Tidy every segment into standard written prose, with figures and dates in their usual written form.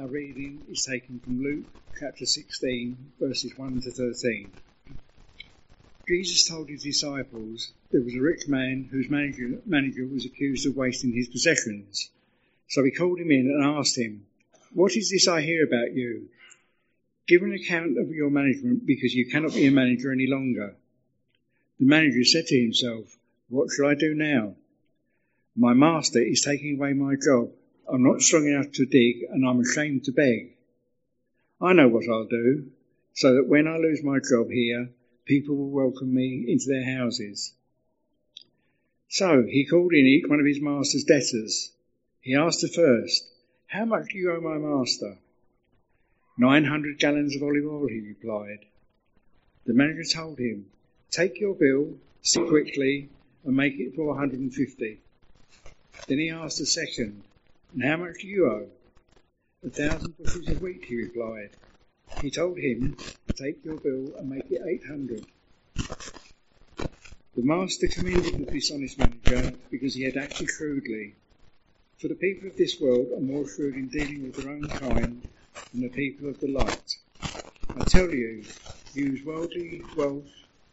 Our reading is taken from Luke chapter 16, verses 1 to 13. Jesus told his disciples there was a rich man whose manager was accused of wasting his possessions. So he called him in and asked him, "What is this I hear about you? Give an account of your management, because you cannot be a manager any longer." The manager said to himself, "What shall I do now? My master is taking away my job. I'm not strong enough to dig, and I'm ashamed to beg. I know what I'll do, so that when I lose my job here, people will welcome me into their houses." So he called in each one of his master's debtors. He asked the first, "How much do you owe my master?" 900 gallons of olive oil, he replied. The manager told him, "Take your bill, sit quickly, and make it 450. Then he asked the second, "And how much do you owe?" 1,000 bushels of wheat, he replied. He told him, "Take your bill and make it 800. The master commended the dishonest manager because he had acted shrewdly. For the people of this world are more shrewd in dealing with their own kind than the people of the light. I tell you, use worldly wealth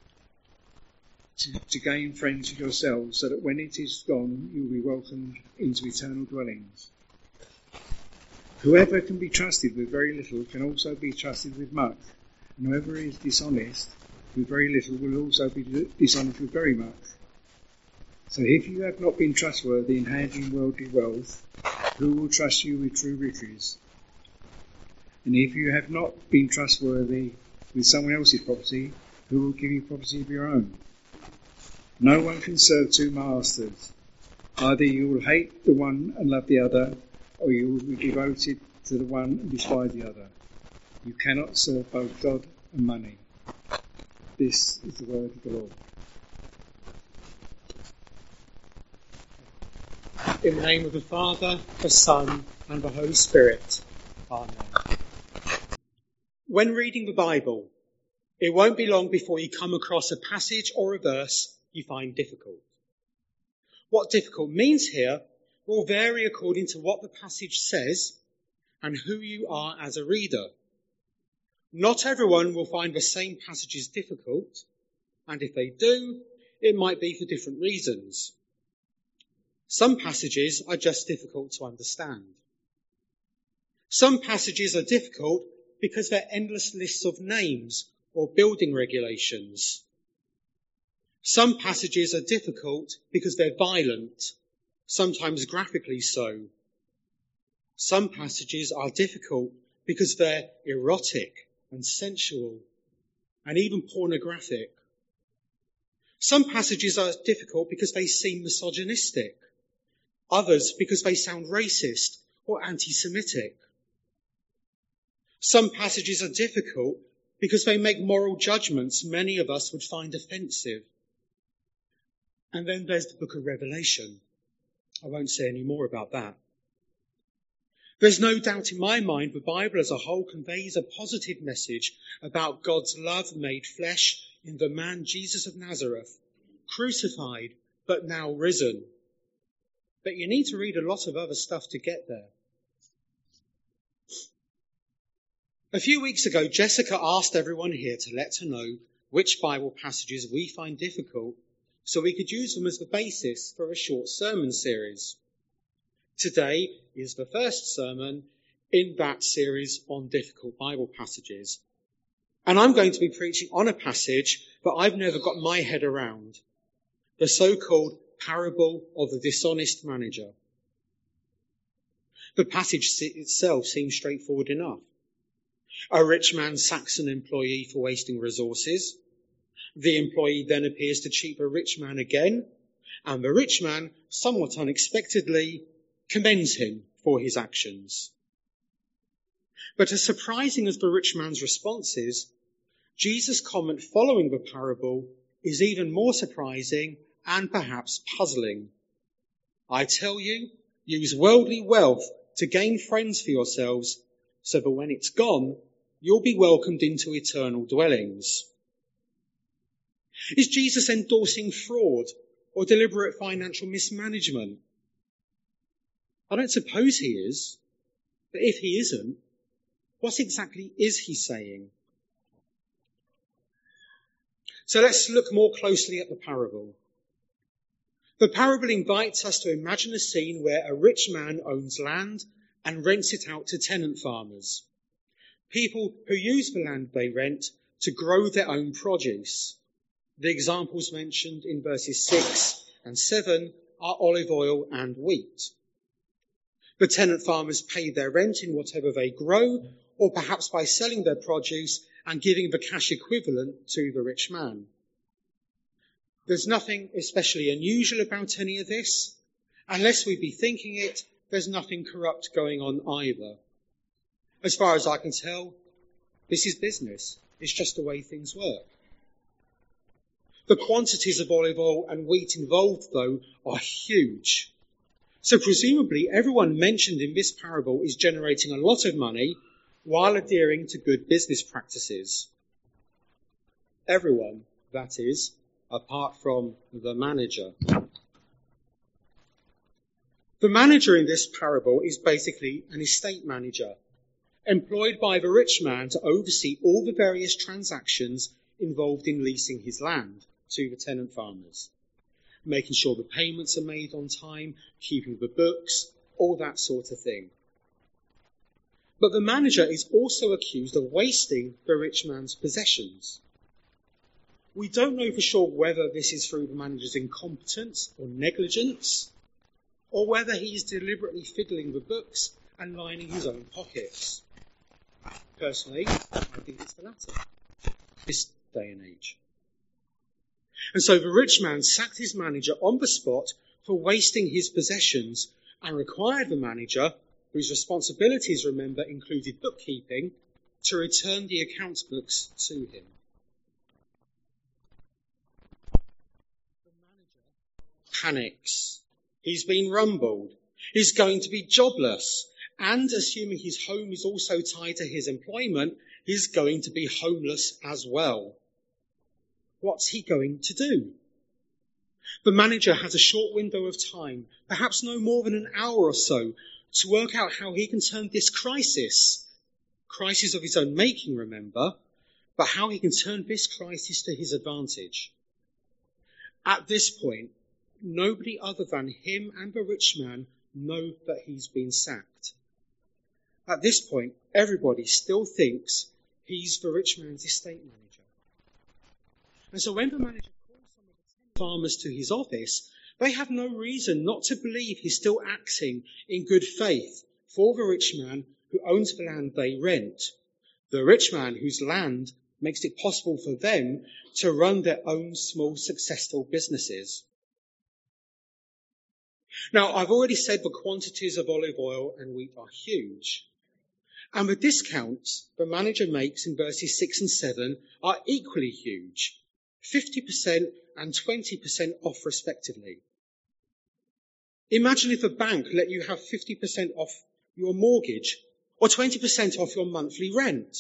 to gain friends for yourselves, so that when it is gone, you will be welcomed into eternal dwellings. Whoever can be trusted with very little can also be trusted with much, and whoever is dishonest with very little will also be dishonest with very much. So if you have not been trustworthy in handling worldly wealth, who will trust you with true riches? And if you have not been trustworthy with someone else's property, who will give you property of your own? No one can serve two masters. Either you will hate the one and love the other, or you will be devoted to the one and despise the other. You cannot serve both God and money." This is the word of the Lord. In the name of the Father, the Son, and the Holy Spirit. Amen. When reading the Bible, it won't be long before you come across a passage or a verse you find difficult. What difficult means here will vary according to what the passage says and who you are as a reader. Not everyone will find the same passages difficult, and if they do, it might be for different reasons. Some passages are just difficult to understand. Some passages are difficult because they're endless lists of names or building regulations. Some passages are difficult because they're violent, sometimes graphically so. Some passages are difficult because they're erotic and sensual and even pornographic. Some passages are difficult because they seem misogynistic, others because they sound racist or anti-Semitic. Some passages are difficult because they make moral judgments many of us would find offensive. And then there's the book of Revelation. I won't say any more about that. There's no doubt in my mind the Bible as a whole conveys a positive message about God's love made flesh in the man Jesus of Nazareth, crucified but now risen. But you need to read a lot of other stuff to get there. A few weeks ago, Jessica asked everyone here to let her know which Bible passages we find difficult, so we could use them as the basis for a short sermon series. Today is the first sermon in that series on difficult Bible passages. And I'm going to be preaching on a passage that I've never got my head around, the so-called parable of the dishonest manager. The passage itself seems straightforward enough. A rich man sacks an employee for wasting resources. The employee then appears to cheat the rich man again, and the rich man, somewhat unexpectedly, commends him for his actions. But as surprising as the rich man's response is, Jesus' comment following the parable is even more surprising and perhaps puzzling. I tell you, use worldly wealth to gain friends for yourselves, so that when it's gone, you'll be welcomed into eternal dwellings. Is Jesus endorsing fraud or deliberate financial mismanagement? I don't suppose he is. But if he isn't, what exactly is he saying? So let's look more closely at the parable. The parable invites us to imagine a scene where a rich man owns land and rents it out to tenant farmers, people who use the land they rent to grow their own produce. The examples mentioned in verses 6 and 7 are olive oil and wheat. The tenant farmers pay their rent in whatever they grow, or perhaps by selling their produce and giving the cash equivalent to the rich man. There's nothing especially unusual about any of this. Unless we be thinking it, there's nothing corrupt going on either. As far as I can tell, this is business. It's just the way things work. The quantities of olive oil and wheat involved, though, are huge. So presumably everyone mentioned in this parable is generating a lot of money while adhering to good business practices. Everyone, that is, apart from the manager. The manager in this parable is basically an estate manager, employed by the rich man to oversee all the various transactions involved in leasing his land to the tenant farmers, making sure the payments are made on time, keeping the books, all that sort of thing. But the manager is also accused of wasting the rich man's possessions. We don't know for sure whether this is through the manager's incompetence or negligence, or whether he is deliberately fiddling the books and lining his own pockets. Personally, I think it's the latter, this day and age. And so the rich man sacked his manager on the spot for wasting his possessions and required the manager, whose responsibilities, remember, included bookkeeping, to return the account books to him. The manager panics. He's been rumbled. He's going to be jobless. And assuming his home is also tied to his employment, he's going to be homeless as well. What's he going to do? The manager has a short window of time, perhaps no more than an hour or so, to work out how he can turn this crisis of his own making, remember, but how he can turn this crisis to his advantage. At this point, nobody other than him and the rich man know that he's been sacked. At this point, everybody still thinks he's the rich man's estate manager. And so when the manager calls some of the farmers to his office, they have no reason not to believe he's still acting in good faith for the rich man who owns the land they rent, the rich man whose land makes it possible for them to run their own small successful businesses. Now, I've already said the quantities of olive oil and wheat are huge. And the discounts the manager makes in verses 6 and 7 are equally huge, 50% and 20% off respectively. Imagine if a bank let you have 50% off your mortgage or 20% off your monthly rent.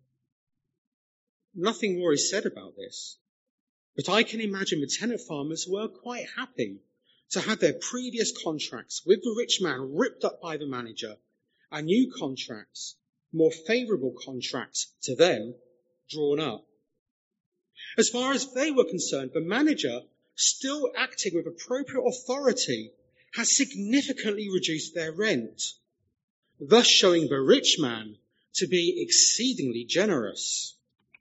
Nothing more is said about this, but I can imagine the tenant farmers were quite happy to have their previous contracts with the rich man ripped up by the manager and new contracts, more favourable contracts to them, drawn up. As far as they were concerned, the manager, still acting with appropriate authority, has significantly reduced their rent, thus showing the rich man to be exceedingly generous.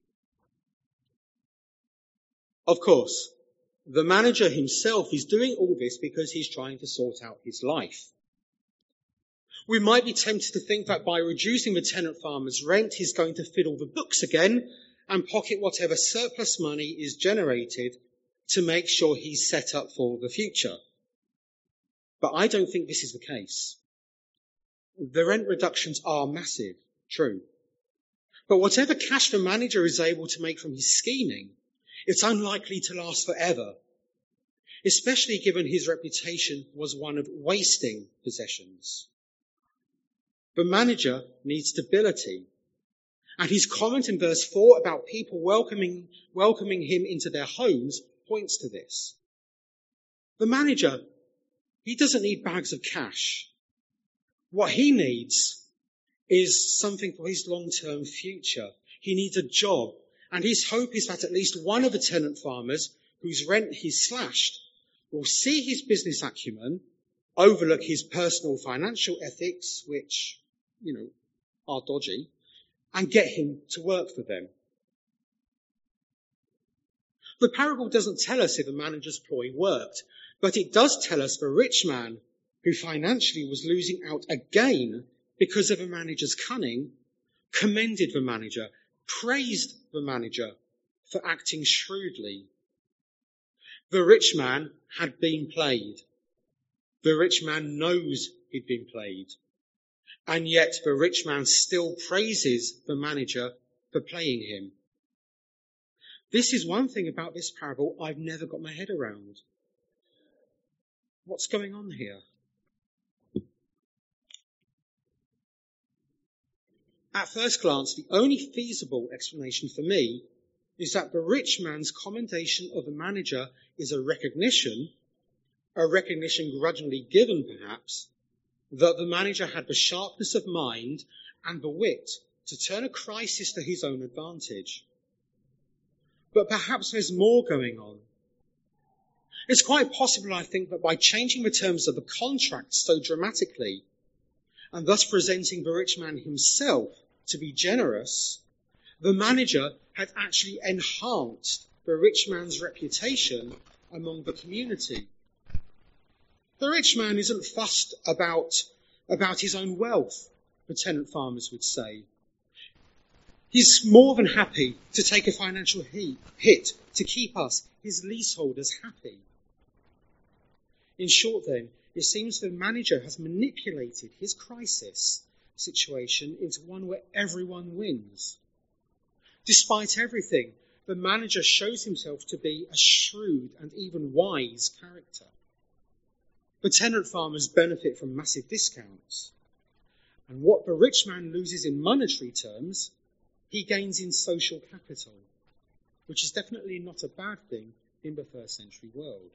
Of course, the manager himself is doing all this because he's trying to sort out his life. We might be tempted to think that by reducing the tenant farmer's rent, he's going to fiddle the books again and pocket whatever surplus money is generated to make sure he's set up for the future. But I don't think this is the case. The rent reductions are massive, true. But whatever cash the manager is able to make from his scheming, it's unlikely to last forever, especially given his reputation was one of wasting possessions. The manager needs stability. And his comment in verse 4 about people welcoming him into their homes points to this. The manager, he doesn't need bags of cash. What he needs is something for his long-term future. He needs a job, and his hope is that at least one of the tenant farmers whose rent he's slashed will see his business acumen, overlook his personal financial ethics, which, are dodgy, and get him to work for them. The parable doesn't tell us if the manager's ploy worked, but it does tell us the rich man, who financially was losing out again because of the manager's cunning, commended the manager, praised the manager for acting shrewdly. The rich man had been played. The rich man knows he'd been played. And yet the rich man still praises the manager for playing him. This is one thing about this parable I've never got my head around. What's going on here? At first glance, the only feasible explanation for me is that the rich man's commendation of the manager is a recognition grudgingly given perhaps, that the manager had the sharpness of mind and the wit to turn a crisis to his own advantage. But perhaps there's more going on. It's quite possible, I think, that by changing the terms of the contract so dramatically, and thus presenting the rich man himself to be generous, the manager had actually enhanced the rich man's reputation among the community. The rich man isn't fussed about his own wealth, the tenant farmers would say. He's more than happy to take a financial hit to keep us, his leaseholders, happy. In short then, it seems the manager has manipulated his crisis situation into one where everyone wins. Despite everything, the manager shows himself to be a shrewd and even wise character. The tenant farmers benefit from massive discounts. And what the rich man loses in monetary terms, he gains in social capital, which is definitely not a bad thing in the first century world.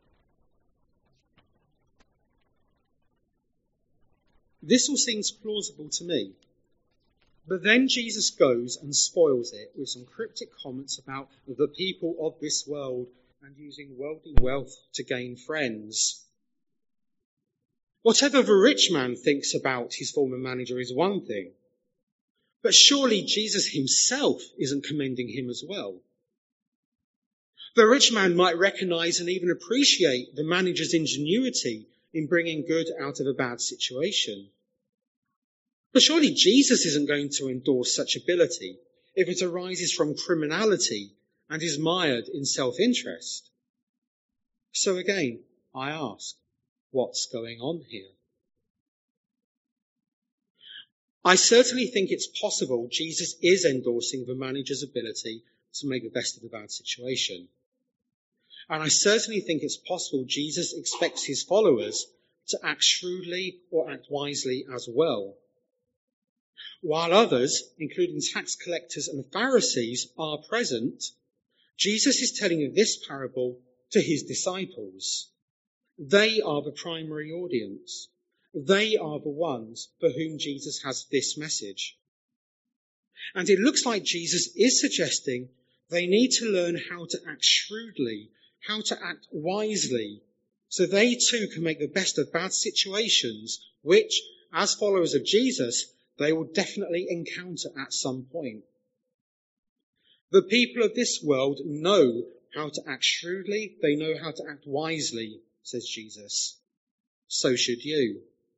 This all seems plausible to me. But then Jesus goes and spoils it with some cryptic comments about the people of this world and using worldly wealth to gain friends. Whatever the rich man thinks about his former manager is one thing, but surely Jesus himself isn't commending him as well. The rich man might recognize and even appreciate the manager's ingenuity in bringing good out of a bad situation. But surely Jesus isn't going to endorse such ability if it arises from criminality and is mired in self-interest. So again, I ask, what's going on here? I certainly think it's possible Jesus is endorsing the manager's ability to make the best of a bad situation. And I certainly think it's possible Jesus expects his followers to act shrewdly or act wisely as well. While others, including tax collectors and the Pharisees, are present, Jesus is telling this parable to his disciples. They are the primary audience. They are the ones for whom Jesus has this message. And it looks like Jesus is suggesting they need to learn how to act shrewdly, how to act wisely, so they too can make the best of bad situations, which, as followers of Jesus, they will definitely encounter at some point. The people of this world know how to act shrewdly, they know how to act wisely, says Jesus. So should you.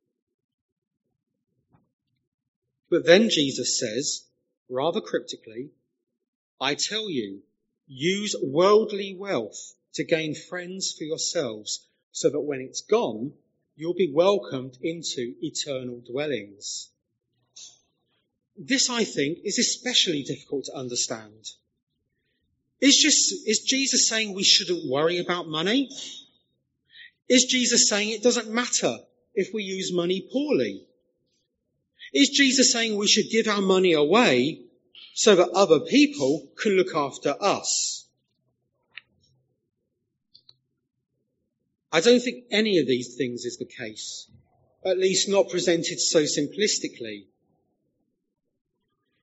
But then Jesus says, rather cryptically, I tell you, use worldly wealth to gain friends for yourselves, so that when it's gone, you'll be welcomed into eternal dwellings. This, I think, is especially difficult to understand. Is Jesus saying we shouldn't worry about money? Is Jesus saying it doesn't matter if we use money poorly? Is Jesus saying we should give our money away so that other people can look after us? I don't think any of these things is the case, at least not presented so simplistically.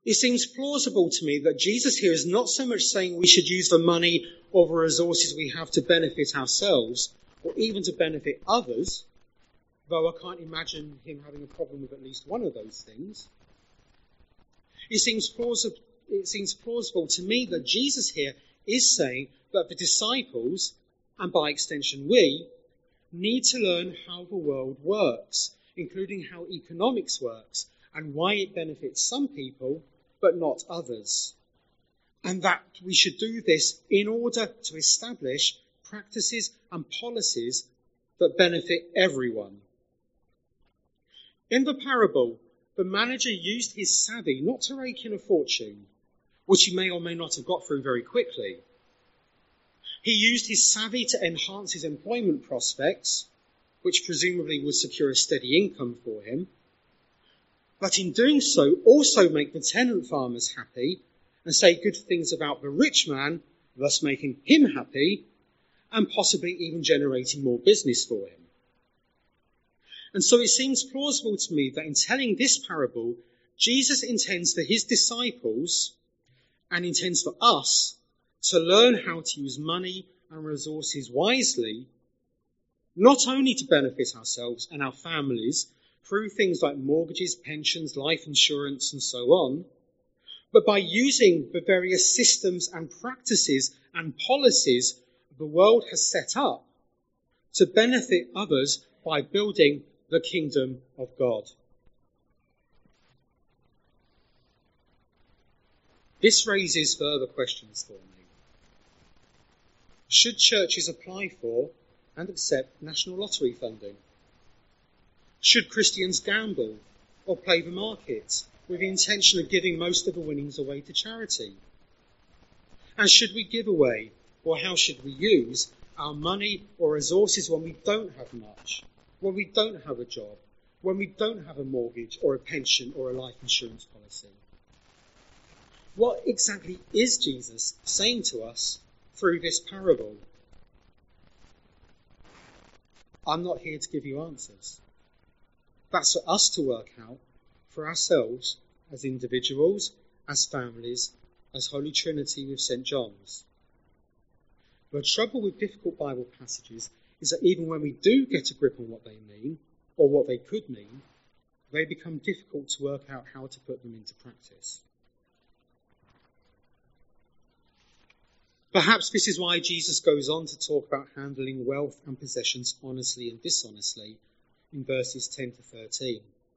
It seems plausible to me that Jesus here is not so much saying we should use the money or the resources we have to benefit ourselves or even to benefit others, though I can't imagine him having a problem with at least one of those things. It seems plausible to me that Jesus here is saying that the disciples, and by extension we, need to learn how the world works, including how economics works and why it benefits some people but not others. And that we should do this in order to establish practices and policies that benefit everyone. In the parable, the manager used his savvy not to rake in a fortune, which he may or may not have got through very quickly. He used his savvy to enhance his employment prospects, which presumably would secure a steady income for him, but in doing so also make the tenant farmers happy and say good things about the rich man, thus making him happy and possibly even generating more business for him. And so it seems plausible to me that in telling this parable, Jesus intends for his disciples and intends for us to learn how to use money and resources wisely, not only to benefit ourselves and our families through things like mortgages, pensions, life insurance, and so on, but by using the various systems and practices and policies the world has set up to benefit others by building the kingdom of God. This raises further questions for me. Should churches apply for and accept national lottery funding? Should Christians gamble or play the market with the intention of giving most of the winnings away to charity? And should we give away, or how should we use, our money or resources when we don't have much, when we don't have a job, when we don't have a mortgage or a pension or a life insurance policy? What exactly is Jesus saying to us through this parable? I'm not here to give you answers. That's for us to work out for ourselves as individuals, as families, as Holy Trinity with St. John's. The trouble with difficult Bible passages is that even when we do get a grip on what they mean, or what they could mean, they become difficult to work out how to put them into practice. Perhaps this is why Jesus goes on to talk about handling wealth and possessions honestly and dishonestly in verses 10 to 13.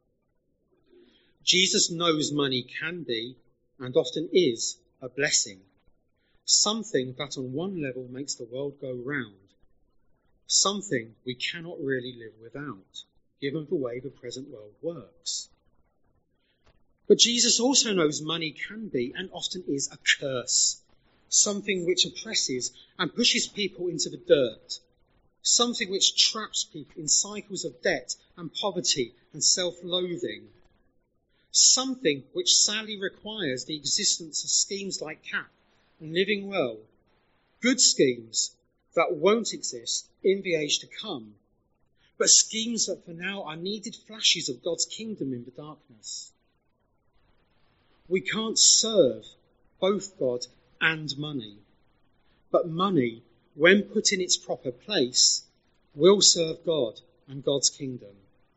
Jesus knows money can be, and often is, a blessing, something that on one level makes the world go round, something we cannot really live without, given the way the present world works. But Jesus also knows money can be, and often is, a curse, something which oppresses and pushes people into the dirt, something which traps people in cycles of debt and poverty and self-loathing, something which sadly requires the existence of schemes like CAP and Living Well, good schemes that won't exist in the age to come, but schemes that for now are needed flashes of God's kingdom in the darkness. We can't serve both God and money, but money, when put in its proper place, will serve God and God's kingdom.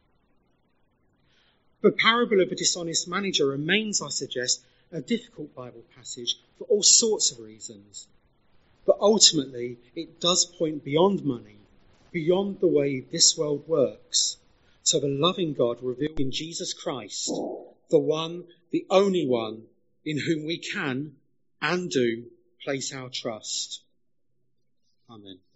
The parable of the dishonest manager remains, I suggest, a difficult Bible passage for all sorts of reasons. But ultimately, it does point beyond money, beyond the way this world works, to the loving God revealed in Jesus Christ, the one, the only one, in whom we can and do place our trust. Amen.